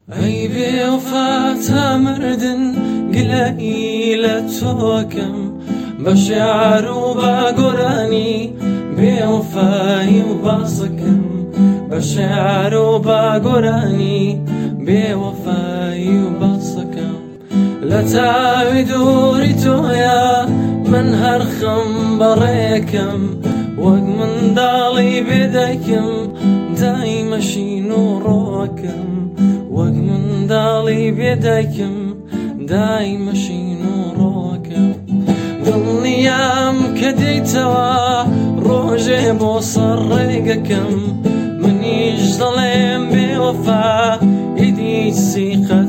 ئەی بێوفاتە مردن گلەی لە تۆکەم بە شیعر و بە گۆرانی بێوفایی و باسەکەم بە شیعر و بە گۆرانی بێوفایی و باسەکەم لە تاوی دووری تۆیە من هەرخەم بەڕێکەم وەک منداڵی بێدایکم دایمەشین و ڕۆکەم وەک منداڵی بێدایکم دایمەشین و ڕۆکەم دڵنیام کە دەیتەوە ڕۆژێ بۆ سەر ڕێگەکەم منیش دەڵێم بێوەفا ئیدی سیقە